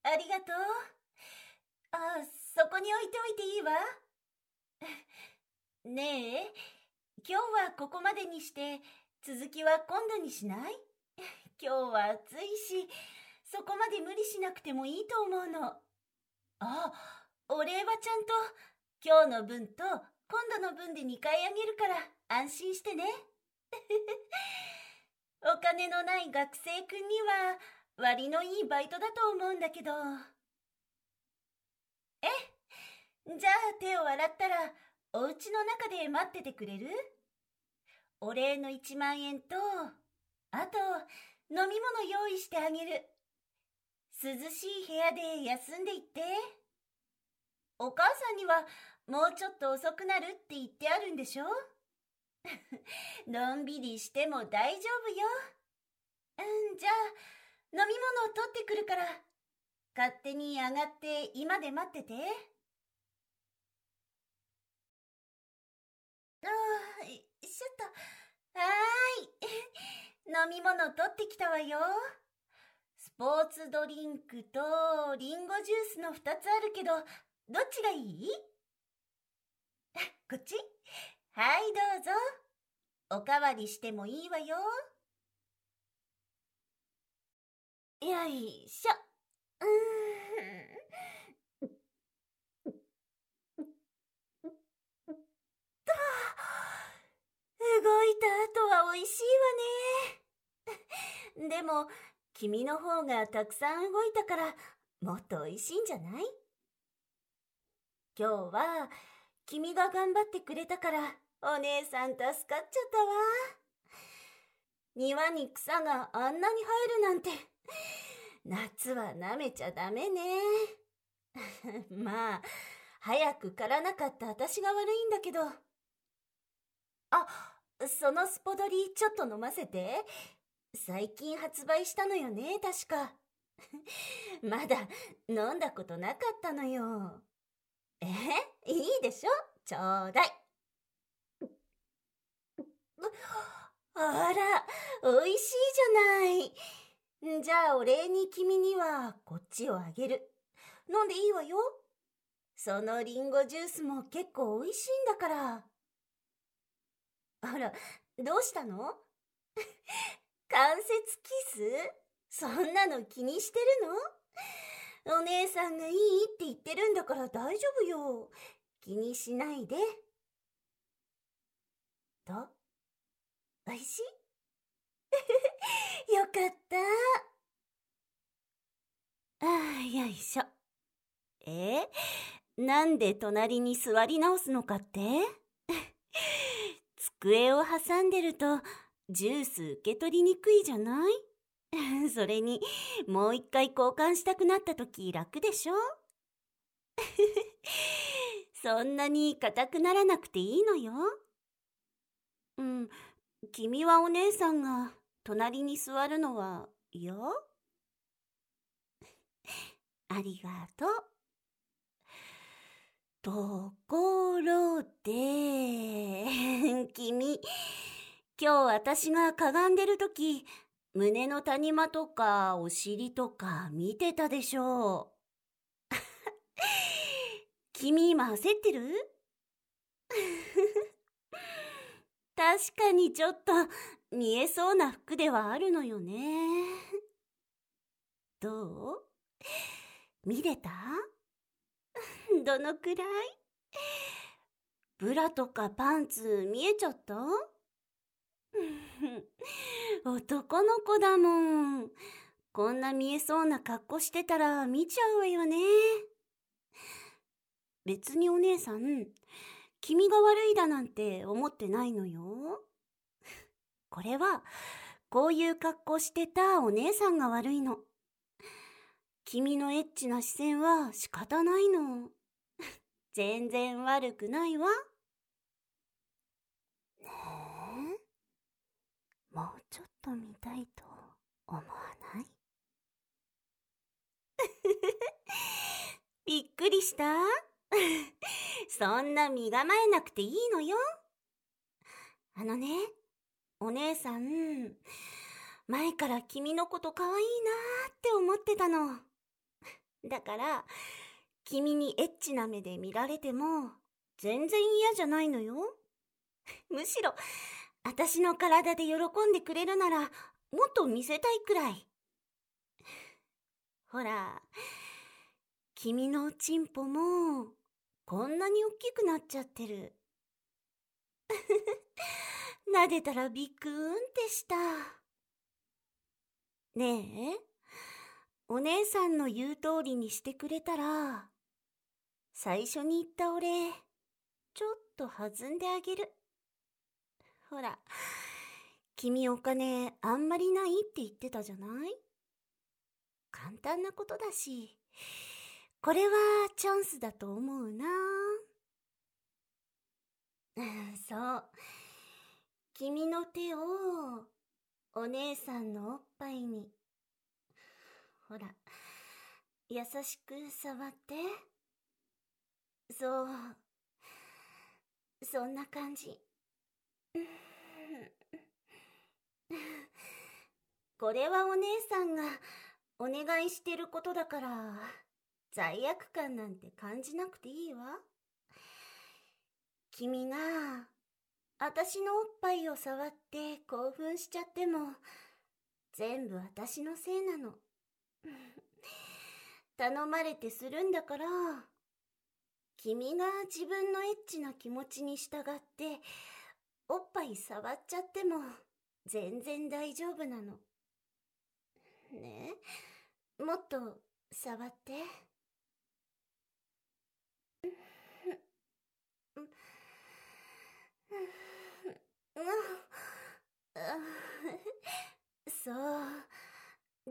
ありがとう。あ、そこに置いておいていいわ。ねえ、今日はここまでにして、続きは今度にしない？今日は暑いし、そこまで無理しなくてもいいと思うの。あ、お礼はちゃんと、今日の分と今度の分で2回あげるから安心してね。お金のない学生くんには割のいいバイトだと思うんだけど。じゃあ手を洗ったらお家の中で待っててくれる？お礼の1万円と、あと飲み物用意してあげる。涼しい部屋で休んでいって。お母さんにはもうちょっと遅くなるって言ってあるんでしょ？のんびりしても大丈夫よ。じゃあ飲み物を取ってくるから、勝手に上がって今で待ってて。しょっと。はーい。飲み物取ってきたわよ。スポーツドリンクとリンゴジュースの2つあるけど、どっちがいい？こっち？はい、どうぞ。おかわりしてもいいわよ。よいしょ。動いた後は美味しいわね。でも、君の方がたくさん動いたから、もっと美味しいんじゃない？今日は、君が頑張ってくれたから、お姉さん助かっちゃったわ。庭に草があんなに生えるなんて、夏は舐めちゃダメね。まあ、早く刈らなかった私が悪いんだけど。あ、そのスポドリちょっと飲ませて。最近発売したのよね、確か。まだ飲んだことなかったのよ。いいでしょ？ちょうだい。あら、美味しいじゃない。じゃあお礼に君にはこっちをあげる。飲んでいいわよ。そのリンゴジュースも結構美味しいんだから。あら、どうしたの？関節キス？そんなの気にしてるの？お姉さんがいいって言ってるんだから大丈夫よ。気にしないで。と、美味しい？よかった。よいしょ。なんで隣に座り直すのかって？机を挟んでるとジュース受け取りにくいじゃない？それにもう一回交換したくなった時楽でしょ？そんなに硬くならなくていいのよ。君はお姉さんが隣に座るのは嫌？ありがとう。ところで、君、今日私がかがんでるとき、胸の谷間とかお尻とか見てたでしょう。君今焦ってる？確かにちょっと見えそうな服ではあるのよね。どう？見れた？どのくらい？ブラとかパンツ見えちゃった？男の子だもん。こんな見えそうな格好してたら見ちゃうわよね。別にお姉さん、君が悪いだなんて思ってないのよ。これは、こういう格好してたお姉さんが悪いの。君のエッチな視線は仕方ないの。全然悪くないわ。ねえ、もうちょっと見たいと思わない？びっくりした？そんな身構えなくていいのよ。あのね、お姉さん、前から君のこと可愛いなーって思ってたの。 だから、君にエッチな目で見られても、全然嫌じゃないのよ。むしろ、私の体で喜んでくれるなら、もっと見せたいくらい。ほら、君のチンポも、こんなに大きくなっちゃってる。撫でたらビクーンってした。ねえ、お姉さんの言う通りにしてくれたら、最初に言ったお礼、ちょっと弾んであげる。ほら、君お金あんまりないって言ってたじゃない？簡単なことだし、これはチャンスだと思うな。そう。君の手をお姉さんのおっぱいに。ほら、優しく触って。そう。そんな感じ。これはお姉さんがお願いしてることだから、罪悪感なんて感じなくていいわ。君が、私のおっぱいを触って興奮しちゃっても、全部私のせいなの。頼まれてするんだから、君が自分のエッチな気持ちに従って、おっぱい触っちゃっても、全然大丈夫なの。ねえ、もっと触って。そう、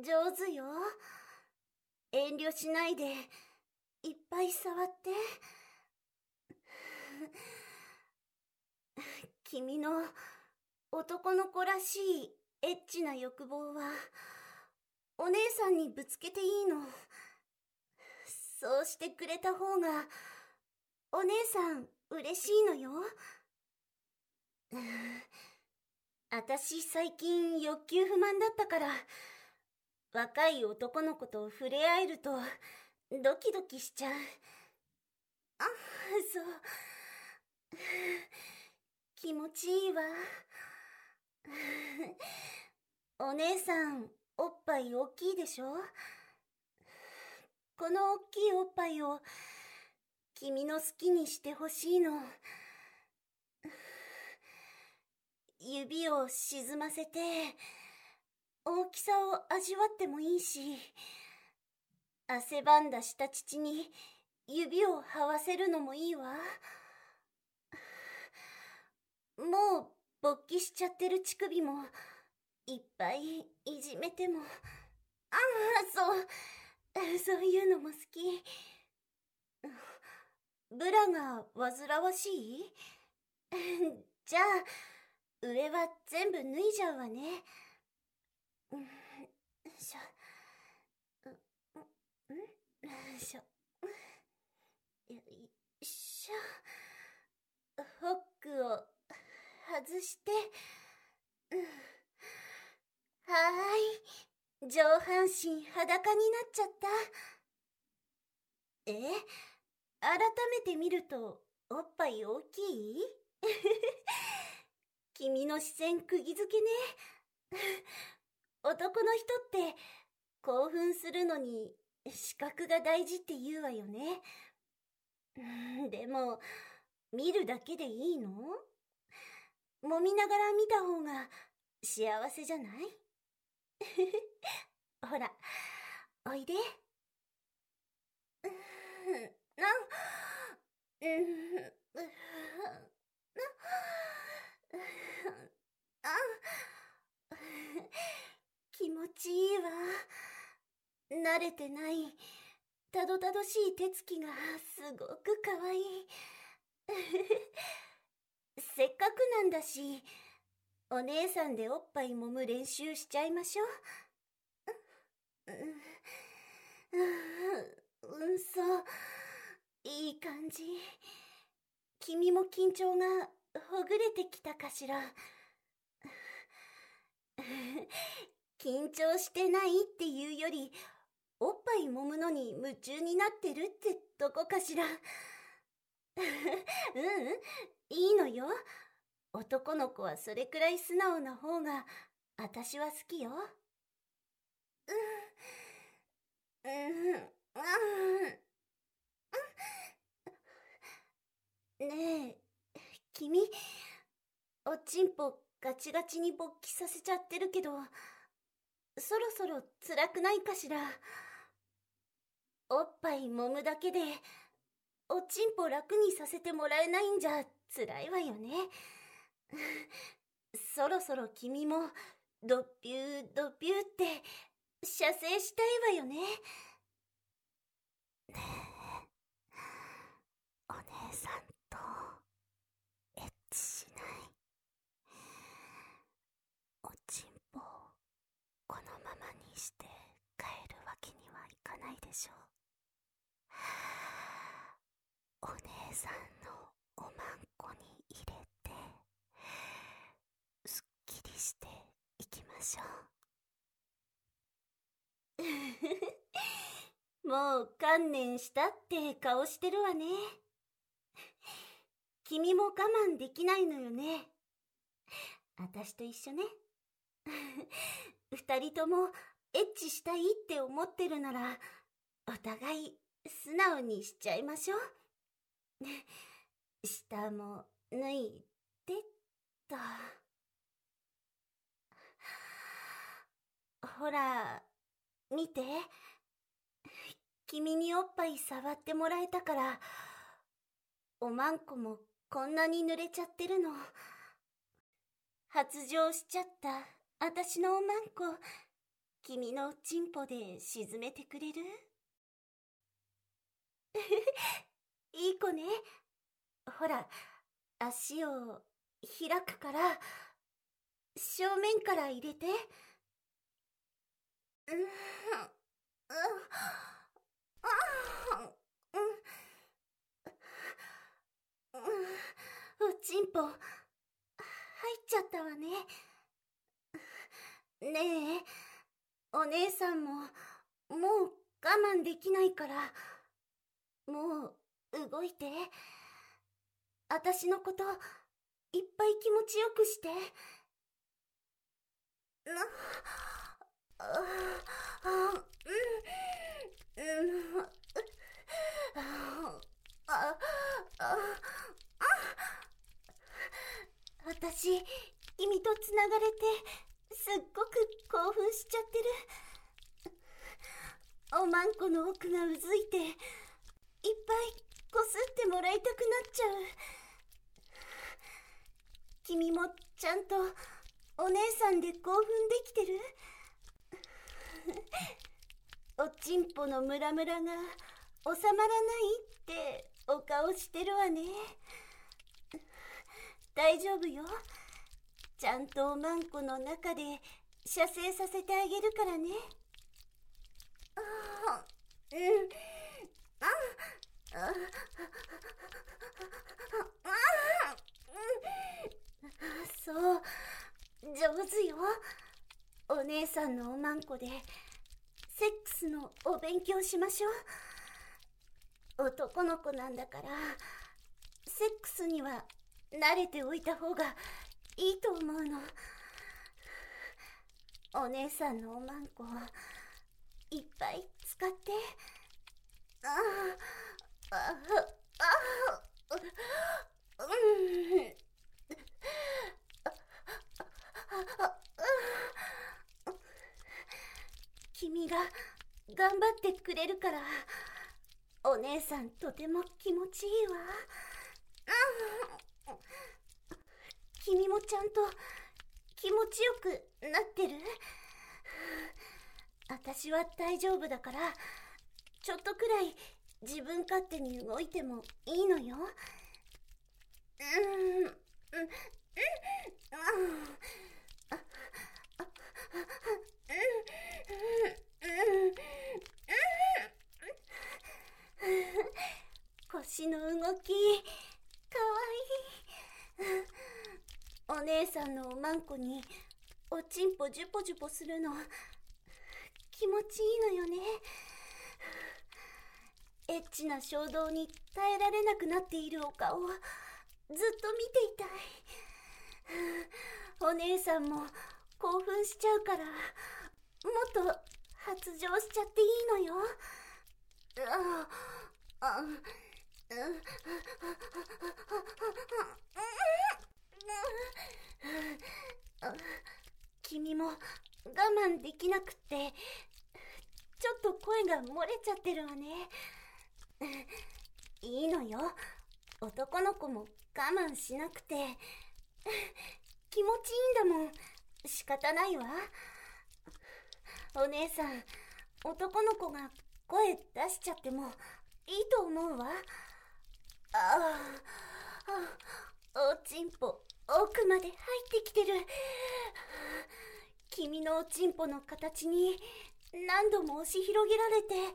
上手よ。遠慮しないで、いっぱい触って。君の男の子らしいエッチな欲望は、お姉さんにぶつけていいの。そうしてくれた方が、お姉さん嬉しいのよ。あたし最近欲求不満だったから、若い男の子と触れ合えるとドキドキしちゃう。あ、そう。気持ちいいわ。お姉さん、おっぱい大きいでしょ？この大きいおっぱいを君の好きにしてほしいの。指を沈ませて大きさを味わってもいいし、汗ばんだ下乳に指を這わせるのもいいわ。もう勃起しちゃってる乳首もいっぱいいじめても。ああ、そういうのも好き。ブラが煩わしい？じゃあ上は全部脱いじゃうわね。よいしょ。よいしょ。よいしょ。ホックを外して。はーい。上半身裸になっちゃった。改めて見るとおっぱい大きい？君の視線釘付けね。男の人って興奮するのに視覚が大事って言うわよね。でも見るだけでいいの？揉みながら見た方が幸せじゃない？ほら、おいで。気持ちいいわ。慣れてないたどたどしい手つきがすごくかわいい。せっかくなんだし、お姉さんでおっぱい揉む練習しちゃいましょう。そう。いい感じ。君も緊張がほぐれてきたかしら。緊張してないっていうより、 おっぱい揉むのに夢中になってるってとこかしら。いいのよ。男の子はそれくらい素直な方が私は好きよ。ねえ、君、おちんぽガチガチに勃起させちゃってるけど、そろそろ辛くないかしら。おっぱい揉むだけで、おちんぽ楽にさせてもらえないんじゃ辛いわよね。そろそろ君もドッピュードッピューって射精したいわよね。ねえ、お姉さんとエッチしない？おちんぽこのままにして帰るわけにはいかないでしょう。お姉さんのおまんこに入れてすっきりしていきましょう。もう観念したって顔してるわね。君も我慢できないのよね。私と一緒ね。二人ともエッチしたいって思ってるなら、お互い素直にしちゃいましょう。下も脱いでっと。ほら、見て。君におっぱい触ってもらえたから、おまんこもこんなに濡れちゃってるの。発情しちゃった私のおまんこ、君のチンポで沈めてくれる？いい子ね。ほら、足を開くから、正面から入れて。おちんぽ入っちゃったわね。ねえ、お姉さんももう我慢できないから、もう動いて。私のこといっぱい気持ちよくして。私、君とつながれてすっごく興奮しちゃってる。おまんこの奥がうずいて、いっぱいこすってもらいたくなっちゃう。君もちゃんとお姉さんで興奮できてる？おちんぽのムラムラが収まらないってお顔してるわね。大丈夫よ。ちゃんとおまんこの中で射精させてあげるからね。そう、上手よ。お姉さんのおまんこでセックスのお勉強しましょう。男の子なんだから、セックスには慣れておいた方がいいと思うの。お姉さんのおまんこいっぱい使って。君が頑張ってくれるから、お姉さんとても気持ちいいわ。君もちゃんと気持ちよくなってる？私は大丈夫だから、ちょっとくらい自分勝手に動いてもいいのよ。腰の動き、かわいい。お姉さんのおまんこにおちんぽジュポジュポするの気持ちいいのよね。 エッチな衝動に耐えられなくなっているお顔をずっと見ていたい。お姉さんも興奮しちゃうから、もっと発情しちゃっていいのよ。君も我慢できなくってちょっと声が漏れちゃってるわね。いいのよ、男の子も我慢しなくて気持ちいいんだもん。仕方ないわ。お姉さん、男の子が声出しちゃってもいいと思うわ。おちんぽ奥まで入ってきてる。君のおちんぽの形に何度も押し広げられて、もっ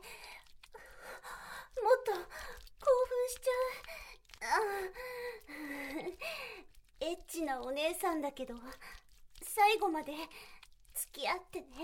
と興奮しちゃう。エッチなお姉さんだけど最後まで付き合ってね。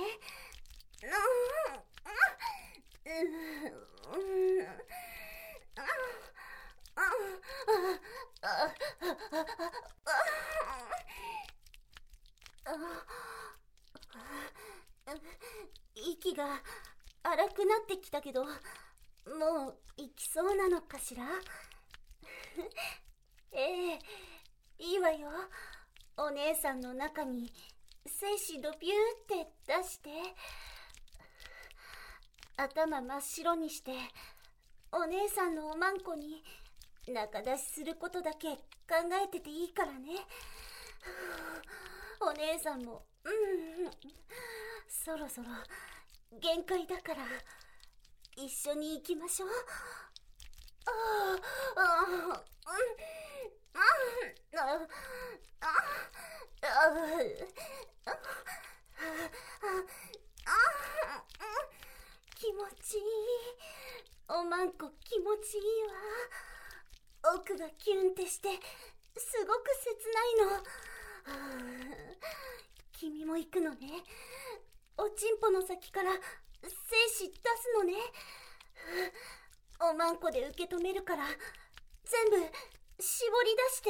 息が荒くなってきたけど、もう行きそうなのかしら。ええ、いいわよ。お姉さんの中に精子ドビューって出して、頭真っ白にしてお姉さんのおまんこに中出しすることだけ考えてていいからね。お姉さんもそろそろ限界だから一緒に行きましょう。気持ちいい。おまんこ気持ちいいわ。奥がキュンってしてすごく切ないの。君も行くのね。おちんぽの先から精子出すのね。おまんこで受け止めるから全部絞り出して。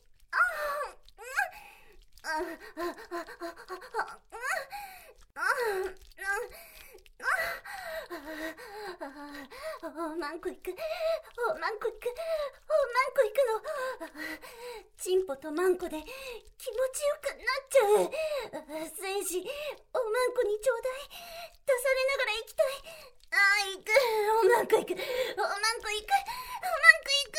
おまんこ行く、おまんこ行く、おまんこ行くの。チンポとまんこで気持ちよくなっちゃう。精子おまんこにちょうだい。出されながら行きたい。行く、おまんこ行く、おまんこ行く、おまんこ行く。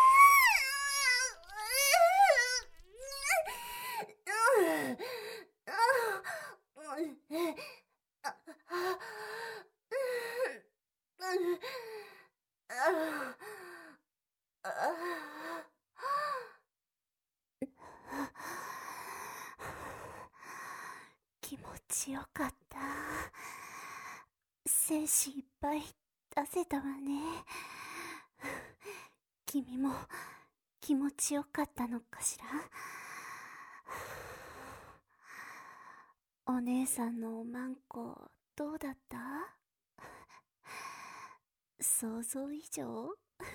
気持ちよかった。精子いっぱい出せたわね。君も気持ちよかったのかしら。お姉さんのおまんこどうだった？想像以上？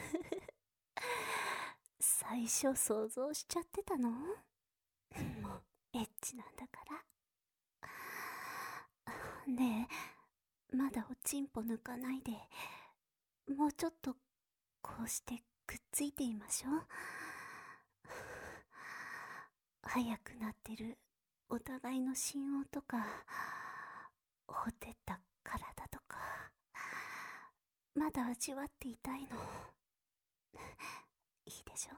最初想像しちゃってたの？もうエッチなんだから。ねえ、まだおちんぽ抜かないで、もうちょっとこうしてくっついていましょう。早くなってるお互いの心音とか、ほてった体とか、まだ味わっていたいの。いいでしょ？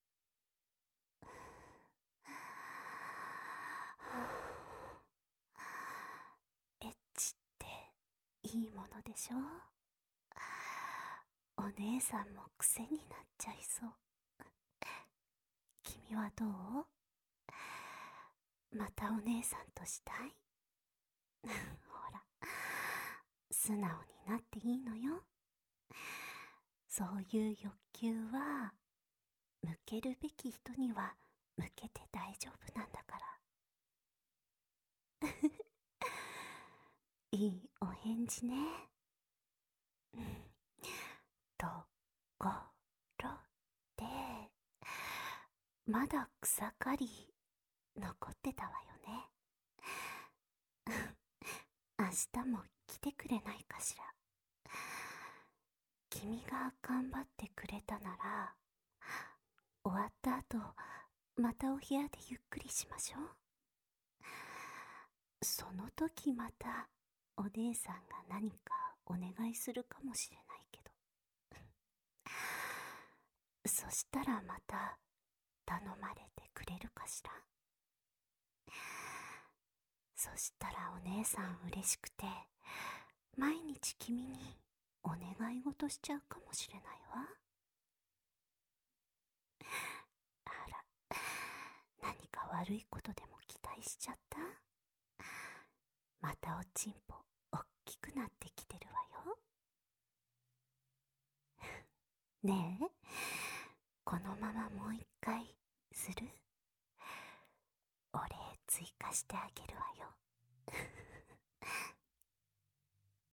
エッチっていいものでしょ？お姉さんも癖になっちゃいそう。君はどう？またお姉さんとしたい？ほら、素直になっていいのよ。そういう欲求は向けるべき人には向けて大丈夫なんだから。いいお返事ね。 ところで、まだ草刈り残ってたわよね。明日も来てくれないかしら。君が頑張ってくれたなら、終わった後、またお部屋でゆっくりしましょう。その時またお姉さんが何かお願いするかもしれないけど、そしたらまた頼まれてくれるかしら。そしたらお姉さん嬉しくて、毎日君にお願い事しちゃうかもしれないわ。あら、何か悪いことでも期待しちゃった？またおちんぽおっきくなってきてるわよ。ねえ、このままもう一回する？お礼追加してあげるわよ。